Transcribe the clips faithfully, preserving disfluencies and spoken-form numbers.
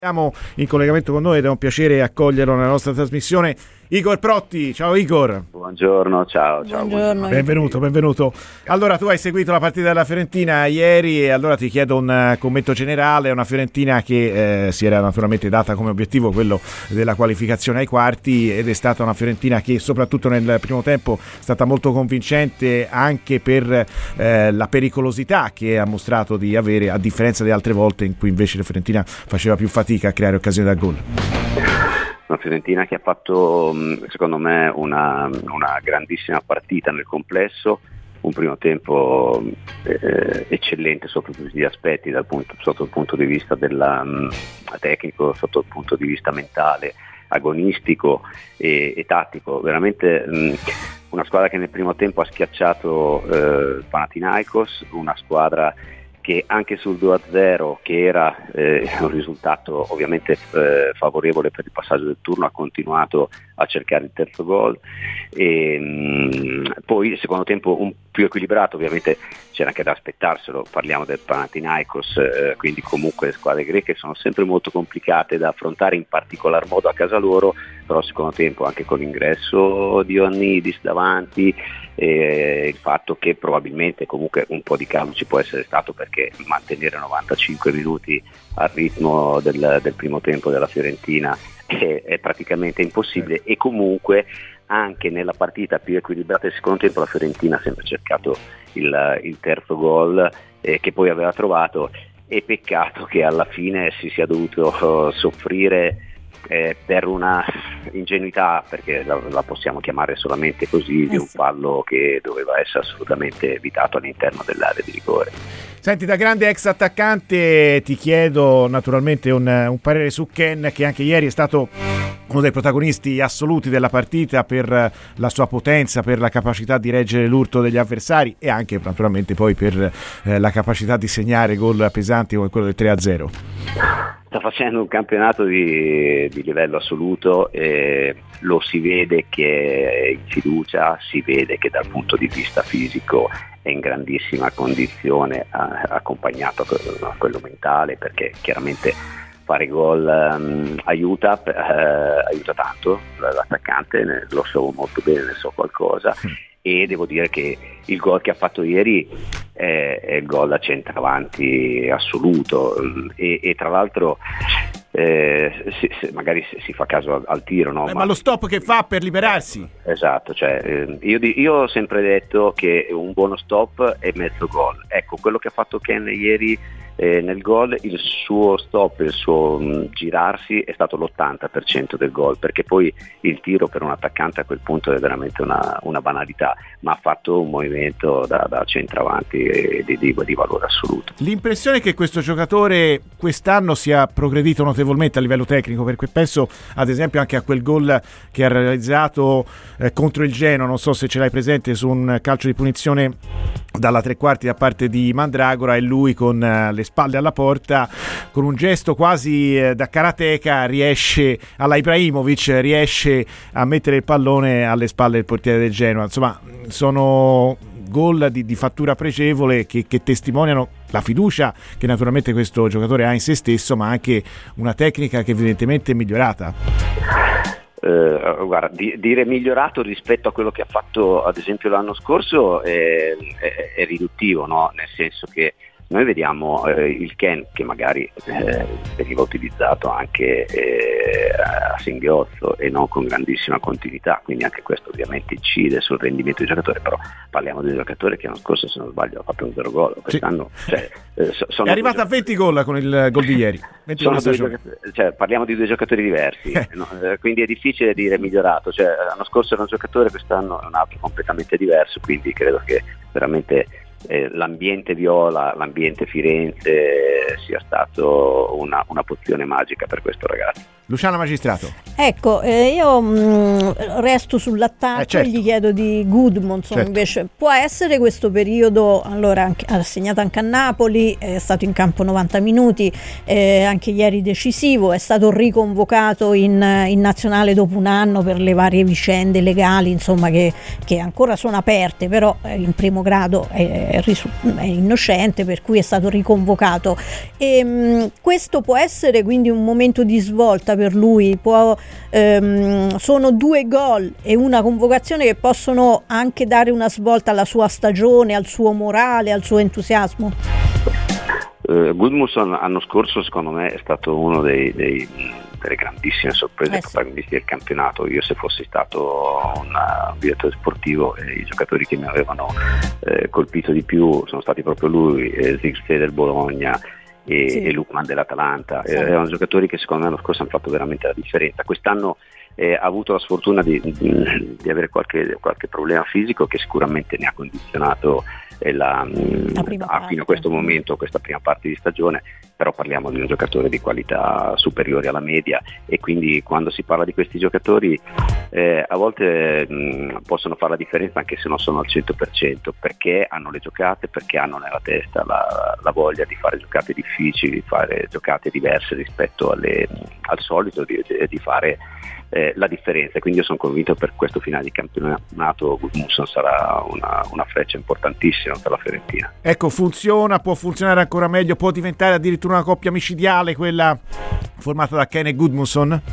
Siamo in collegamento con noi ed è un piacere accoglierlo nella nostra trasmissione. Igor Protti, ciao Igor. Buongiorno, ciao, ciao. Buongiorno. Benvenuto, benvenuto. Allora, tu hai seguito la partita della Fiorentina ieri e allora ti chiedo un commento generale. Una Fiorentina che eh, si era naturalmente data come obiettivo quello della qualificazione ai quarti ed è stata una Fiorentina che soprattutto nel primo tempo è stata molto convincente anche per eh, la pericolosità che ha mostrato di avere, a differenza di altre volte in cui invece la Fiorentina faceva più fatica a creare occasioni da gol. Una Fiorentina che ha fatto secondo me una, una grandissima partita nel complesso, un primo tempo eh, eccellente sotto tutti gli aspetti, dal punto, sotto il punto di vista della, mh, tecnico, sotto il punto di vista mentale, agonistico e, e tattico. Veramente mh, una squadra che nel primo tempo ha schiacciato eh, Panathinaikos, una squadra che anche sul due a zero, che era eh, un risultato ovviamente eh, favorevole per il passaggio del turno, ha continuato a cercare il terzo gol e mh, poi il secondo tempo un più equilibrato, ovviamente c'era anche da aspettarselo, parliamo del Panathinaikos, eh, quindi comunque le squadre greche sono sempre molto complicate da affrontare, in particolar modo a casa loro, però il secondo tempo anche con l'ingresso di Ioannidis davanti, e il fatto che probabilmente comunque un po' di calmo ci può essere stato, perché mantenere novantacinque minuti al ritmo del, del primo tempo della Fiorentina è, è praticamente impossibile, e comunque anche nella partita più equilibrata del secondo tempo la Fiorentina ha sempre cercato il, il terzo gol eh, che poi aveva trovato, e peccato che alla fine si sia dovuto uh, soffrire Eh, per una ingenuità, perché la, la possiamo chiamare solamente così, di un fallo che doveva essere assolutamente evitato all'interno dell'area di rigore. Senti, da grande ex attaccante ti chiedo naturalmente un, un parere su Ken, che anche ieri è stato uno dei protagonisti assoluti della partita per la sua potenza, per la capacità di reggere l'urto degli avversari e anche naturalmente poi per eh, la capacità di segnare gol pesanti come quello del tre a zero. Sta facendo un campionato di, di livello assoluto, e lo si vede che è in fiducia, si vede che dal punto di vista fisico è in grandissima condizione, eh, accompagnato a quello mentale, perché chiaramente fare gol um, aiuta, eh, aiuta tanto l'attaccante, lo so molto bene, ne so qualcosa. E devo dire che il gol che ha fatto ieri è, è il gol da centravanti assoluto, e, e tra l'altro eh, se, se magari si, si fa caso al, al tiro, no? Eh, ma, ma lo stop che fa per liberarsi, esatto, cioè, eh, io, io ho sempre detto che un buono stop è mezzo gol. Ecco, quello che ha fatto Ken ieri eh, nel gol, il suo stop, il suo mh, girarsi è stato l'ottanta per cento del gol, perché poi il tiro per un attaccante a quel punto è veramente una, una banalità, ma ha fatto un movimento da, da centravanti e di, di, di valore assoluto. L'impressione è che questo giocatore quest'anno sia progredito notevolmente a livello tecnico, perché penso ad esempio anche a quel gol che ha realizzato eh, contro il Genoa, non so se ce l'hai presente, su un calcio di punizione dalla tre quarti da parte di Mandragora, e lui con eh, le spalle alla porta, con un gesto quasi eh, da karateka, riesce alla Ibrahimovic, riesce a mettere il pallone alle spalle del portiere del Genoa. Insomma, sono gol di, di fattura pregevole che, che testimoniano la fiducia che naturalmente questo giocatore ha in se stesso, ma anche una tecnica che evidentemente è migliorata. Uh, guarda, di, dire migliorato rispetto a quello che ha fatto ad esempio l'anno scorso è, è, è riduttivo, no? Nel senso che noi vediamo eh, il Ken che magari eh, veniva utilizzato anche eh, a singhiozzo e non con grandissima continuità, quindi anche questo ovviamente incide sul rendimento del giocatore, però parliamo di un giocatore che l'anno scorso, se non sbaglio, ha fatto un zero gol, quest'anno sì. cioè, eh, sono è arrivato a venti gol con il gol di ieri. sono due giocatori, cioè, parliamo di due giocatori diversi, eh. no? eh, quindi è difficile dire migliorato, cioè, l'anno scorso era un giocatore, quest'anno è un altro completamente diverso, quindi credo che veramente Eh, l'ambiente viola, l'ambiente Firenze sia stato una, una pozione magica per questo ragazzo. Luciana Magistrato. Ecco, eh, io mh, resto sull'attacco, eh, certo. Gli chiedo di Gudmundsson, certo. Invece può essere questo periodo, allora anche, ha segnato anche a Napoli, è stato in campo novanta minuti, eh, anche ieri decisivo, è stato riconvocato in, in nazionale dopo un anno per le varie vicende legali, insomma, che, che ancora sono aperte, però eh, in primo grado è è, risu- è innocente, per cui è stato riconvocato. E, mh, questo può essere quindi un momento di svolta per lui, può, ehm, sono due gol e una convocazione che possono anche dare una svolta alla sua stagione, al suo morale, al suo entusiasmo. Uh, Gudmundsson l'anno scorso secondo me è stato uno dei, dei, delle grandissime sorprese eh sì. protagonisti del campionato. Io, se fossi stato un direttore sportivo, eh, i giocatori che mi avevano eh, colpito di più sono stati proprio lui, eh, Zirkzee del Bologna e, sì. e Lukman dell'Atalanta. Sì. Eh, erano giocatori che secondo me l'anno scorso hanno fatto veramente la differenza. Quest'anno eh, ha avuto la sfortuna di, di, di avere qualche, qualche problema fisico che sicuramente ne ha condizionato La, la fino a questo momento, questa prima parte di stagione, però parliamo di un giocatore di qualità superiore alla media, e quindi quando si parla di questi giocatori eh, a volte mh, possono fare la differenza anche se non sono al cento per cento, perché hanno le giocate, perché hanno nella testa la, la voglia di fare giocate difficili, di fare giocate diverse rispetto alle, al solito, di, di fare Eh, la differenza. Quindi io sono convinto per questo finale di campionato Gudmundsson sarà una, una freccia importantissima per la Fiorentina. Ecco, funziona, può funzionare ancora meglio, può diventare addirittura una coppia micidiale, quella formata da Ken e Gudmundsson?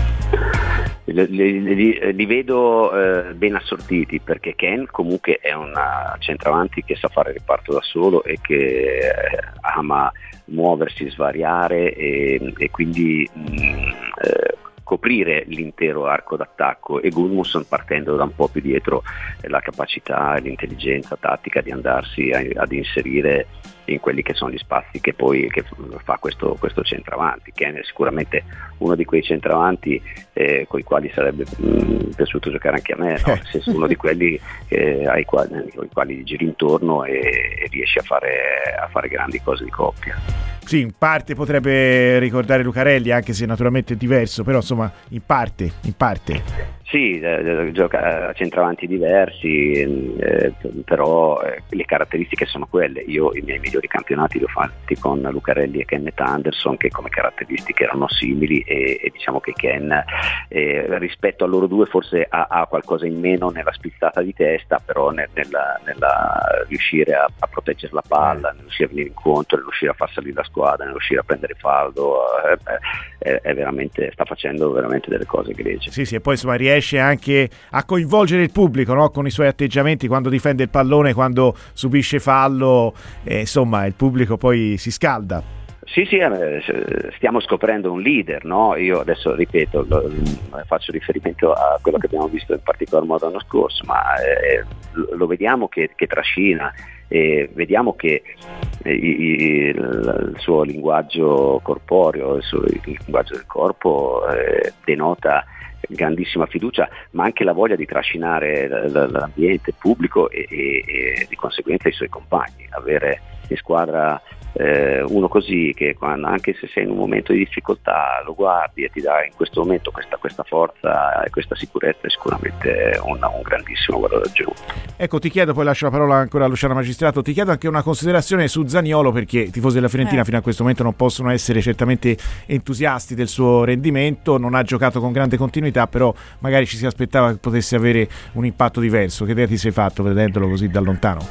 Li, li, li vedo eh, ben assortiti, perché Ken comunque è un centravanti che sa fare riparto da solo e che eh, ama muoversi, svariare e, e quindi mh, eh, coprire l'intero arco d'attacco, e Gudmundsson, partendo da un po' più dietro, la capacità e l'intelligenza tattica di andarsi a, ad inserire in quelli che sono gli spazi che poi che fa questo, questo centravanti, che è sicuramente uno di quei centravanti eh, con i quali sarebbe mh, piaciuto giocare anche a me, no? Nel senso, uno di quelli eh, ai quali, ai quali giri intorno e, e riesce a fare, a fare grandi cose di coppia. Sì, in parte potrebbe ricordare Lucarelli, anche se naturalmente è diverso, però insomma in parte, in parte. Sì, eh, gioca a centravanti diversi, eh, però eh, le caratteristiche sono quelle. Io i miei migliori campionati li ho fatti con Lucarelli e Kenneth Anderson, che come caratteristiche erano simili, e, e diciamo che Ken eh, rispetto a loro due forse ha, ha qualcosa in meno nella spizzata di testa, però nel, nella, nella riuscire a, a proteggere la palla, nel riuscire a venire incontro, nel riuscire a far salire la squadra, nel riuscire a prendere faldo, eh, eh, è veramente, sta facendo veramente delle cose egregie. Sì, sì, e poi insomma riesce anche a coinvolgere il pubblico, no? Con i suoi atteggiamenti quando difende il pallone, quando subisce fallo, eh, insomma il pubblico poi si scalda. Sì, sì, eh, stiamo scoprendo un leader, no? Io adesso ripeto, lo, faccio riferimento a quello che abbiamo visto in particolar modo l'anno scorso, ma eh, lo vediamo che, che trascina, e vediamo che eh, il, il suo linguaggio corporeo, il, suo, il linguaggio del corpo eh, denota grandissima fiducia, ma anche la voglia di trascinare l'ambiente pubblico e, e, e di conseguenza i suoi compagni. Avere in squadra eh, uno così, che quando, anche se sei in un momento di difficoltà, lo guardi e ti dà in questo momento questa, questa forza e questa sicurezza, è sicuramente un, un grandissimo valore aggiunto. Ecco, ti chiedo, poi lascio la parola ancora a Luciano Magistrato, ti chiedo anche una considerazione su Zaniolo, perché i tifosi della Fiorentina eh. fino a questo momento non possono essere certamente entusiasti del suo rendimento, non ha giocato con grande continuità, però magari ci si aspettava che potesse avere un impatto diverso. Che idea ti sei fatto vedendolo così da lontano?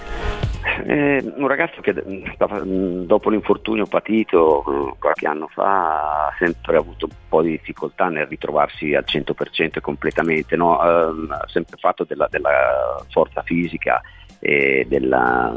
Eh, un ragazzo che dopo l'infortunio patito qualche anno fa ha sempre avuto un po' di difficoltà nel ritrovarsi al cento per cento e completamente, no? Eh, ha sempre fatto della, della forza fisica e della,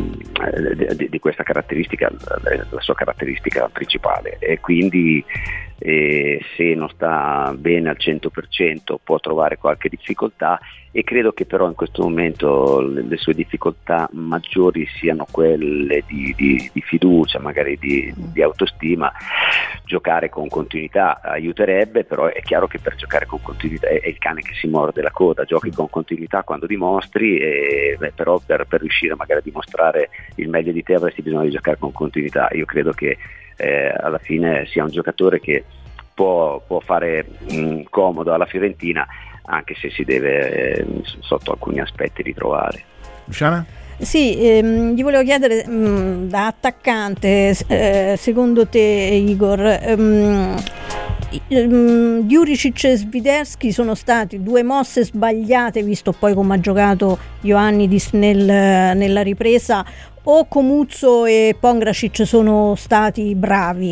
di, di questa caratteristica, la sua caratteristica principale, e quindi eh, se non sta bene al cento per cento può trovare qualche difficoltà, e credo che però in questo momento le, le sue difficoltà maggiori siano quelle di, di, di fiducia, magari di, di autostima. Giocare con continuità aiuterebbe, però è chiaro che per giocare con continuità è, è il cane che si morde la coda. Giochi con continuità quando dimostri, e, beh, però per, per riuscire magari a dimostrare il meglio di te avresti bisogno di giocare con continuità. Io credo che eh, alla fine sia un giocatore che può, può fare mh, comodo alla Fiorentina, anche se si deve eh, sotto alcuni aspetti ritrovare. Luciana? Sì, ehm, gli volevo chiedere mh, da attaccante, eh, secondo te Igor, ehm, um, Juricic e Swiderski sono stati due mosse sbagliate, visto poi come ha giocato Ioannidis nel, nella ripresa, o Comuzzo e Pongracic sono stati bravi?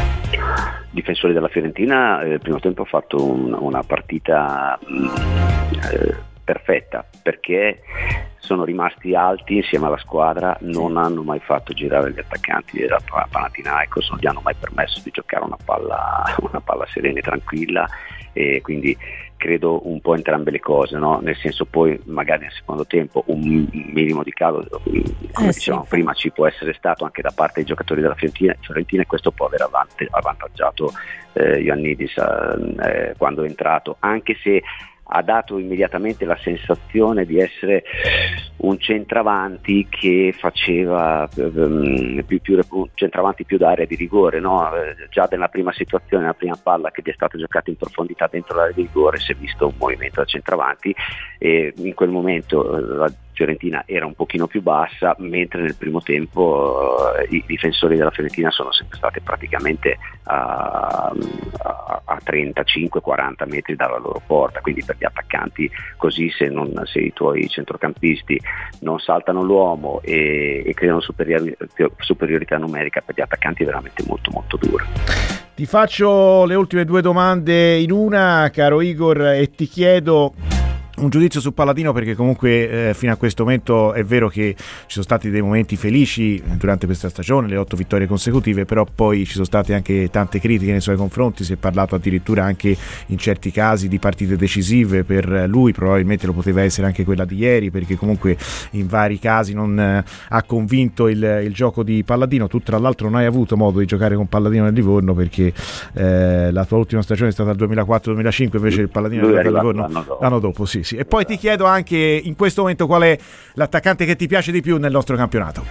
Difensori della Fiorentina, il eh, primo tempo ha fatto un, una partita mh, eh, perfetta, perché sono rimasti alti insieme alla squadra, non hanno mai fatto girare gli attaccanti della Panathinaikos, non gli hanno mai permesso di giocare una palla, una palla serena e tranquilla, e quindi credo un po' entrambe le cose, no? Nel senso, poi magari nel secondo tempo un minimo di calo, come eh, dicevamo sì. prima, ci può essere stato anche da parte dei giocatori della Fiorentina, Fiorentina e questo può aver avvantaggiato eh, Ioannidis eh, quando è entrato, anche se ha dato immediatamente la sensazione di essere un centravanti che faceva um, più, più centravanti più d'area di rigore, no? Già nella prima situazione, nella prima palla che gli è stata giocata in profondità dentro l'area di rigore, si è visto un movimento da centravanti, e in quel momento la Fiorentina era un pochino più bassa, mentre nel primo tempo uh, i difensori della Fiorentina sono sempre stati praticamente a, a, a trentacinque quaranta metri dalla loro porta, quindi per gli attaccanti così, se, non, se i tuoi centrocampisti non saltano l'uomo e, e creano superiori, superiorità numerica, per gli attaccanti è veramente molto molto duro. Ti faccio le ultime due domande in una, caro Igor, e ti chiedo un giudizio su Palladino, perché comunque eh, fino a questo momento è vero che ci sono stati dei momenti felici durante questa stagione, le otto vittorie consecutive, però poi ci sono state anche tante critiche nei suoi confronti, si è parlato addirittura anche in certi casi di partite decisive per lui, probabilmente lo poteva essere anche quella di ieri, perché comunque in vari casi non eh, ha convinto il, il gioco di Palladino. Tu tra l'altro non hai avuto modo di giocare con Palladino nel Livorno, perché eh, la tua ultima stagione è stata il duemilaquattro duemilacinque, invece il Palladino del Livorno l'anno dopo. l'anno dopo sì. Sì. E poi ti chiedo anche in questo momento qual è l'attaccante che ti piace di più nel nostro campionato.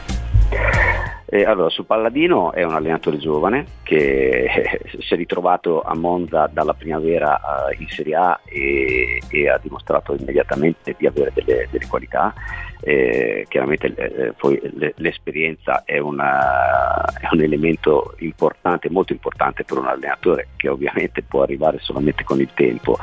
Eh, allora, su Palladino è un allenatore giovane che eh, si è ritrovato a Monza dalla primavera uh, in Serie A e, e ha dimostrato immediatamente di avere delle, delle qualità. Eh, chiaramente eh, poi l'esperienza è, una, è un elemento importante, molto importante per un allenatore, che ovviamente può arrivare solamente con il tempo,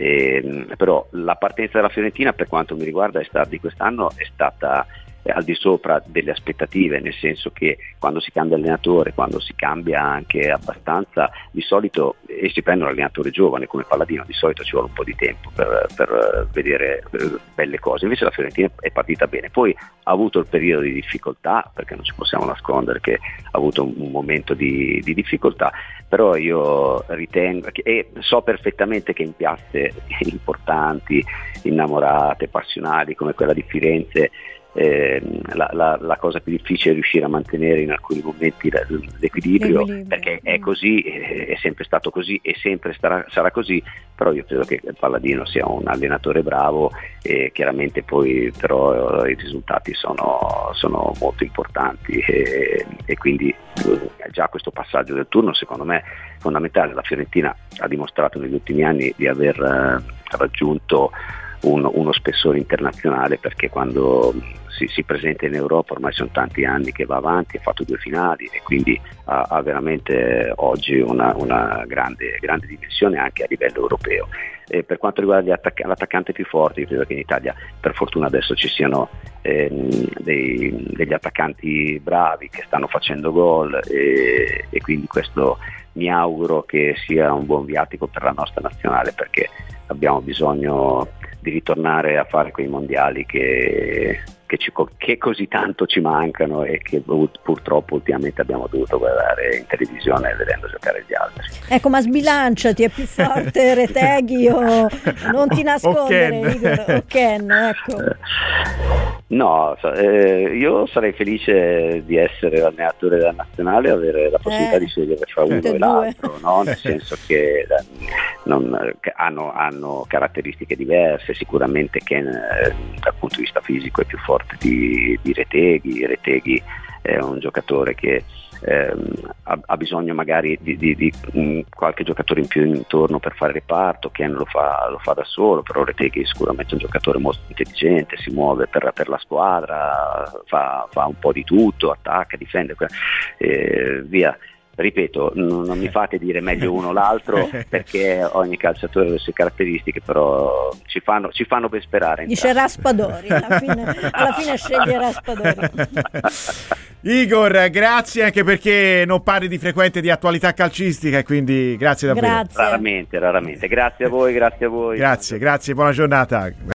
eh, però la partenza della Fiorentina, per quanto mi riguarda, è stata, di quest'anno è stata al di sopra delle aspettative, nel senso che quando si cambia allenatore, quando si cambia anche abbastanza, di solito, e si prende un allenatore giovane come Palladino, di solito ci vuole un po' di tempo per, per vedere belle cose. Invece la Fiorentina è partita bene, poi ha avuto il periodo di difficoltà, perché non ci possiamo nascondere che ha avuto un, un momento di, di difficoltà, però io ritengo che, e so perfettamente che in piazze importanti, innamorate, passionali come quella di Firenze, Eh, la, la, la cosa più difficile è riuscire a mantenere in alcuni momenti l'equilibrio, l'equilibrio. Perché è così, è sempre stato così e sempre starà, sarà così, però io credo che Palladino sia un allenatore bravo, e chiaramente poi però i risultati sono, sono molto importanti, e, e quindi già questo passaggio del turno secondo me è fondamentale. La Fiorentina ha dimostrato negli ultimi anni di aver eh, raggiunto Un, uno spessore internazionale, perché quando si, si presenta in Europa ormai sono tanti anni che va avanti, ha fatto due finali e quindi ha, ha veramente oggi una, una grande, grande dimensione anche a livello europeo. E per quanto riguarda gli attac- l'attaccante più forte, io credo che in Italia per fortuna adesso ci siano ehm, dei, degli attaccanti bravi che stanno facendo gol, e, e quindi questo mi auguro che sia un buon viatico per la nostra nazionale, perché abbiamo bisogno di ritornare a fare quei mondiali che, che, ci, che così tanto ci mancano e che purtroppo ultimamente abbiamo dovuto guardare in televisione vedendo giocare gli altri. Ecco, ma sbilanciati, è più forte Reteghi o non ti nascondere, o Ken. Igor, o Ken, ecco. No, eh, io sarei felice di essere allenatore della nazionale e avere la possibilità eh, di scegliere fra uno e l'altro, no? Nel senso che non, che hanno, hanno caratteristiche diverse. Sicuramente Ken eh, dal punto di vista fisico è più forte di, di Reteghi. Reteghi è un giocatore che ehm, ha, ha bisogno magari di, di, di um, qualche giocatore in più intorno per fare reparto. Ken lo fa, lo fa da solo, però Reteghi è sicuramente un giocatore molto intelligente, si muove per, per la squadra, fa, fa un po' di tutto, attacca, difende, eh, via. ripeto, non, non mi fate dire meglio uno o l'altro, perché ogni calciatore ha le sue caratteristiche, però ci fanno, ci fanno ben sperare. Dice Raspadori, alla fine, alla fine sceglie Raspadori. Igor, grazie, anche perché non parli di frequente di attualità calcistica, e quindi grazie davvero. Grazie. Raramente, raramente. Grazie a voi, grazie a voi. Grazie, grazie, buona giornata.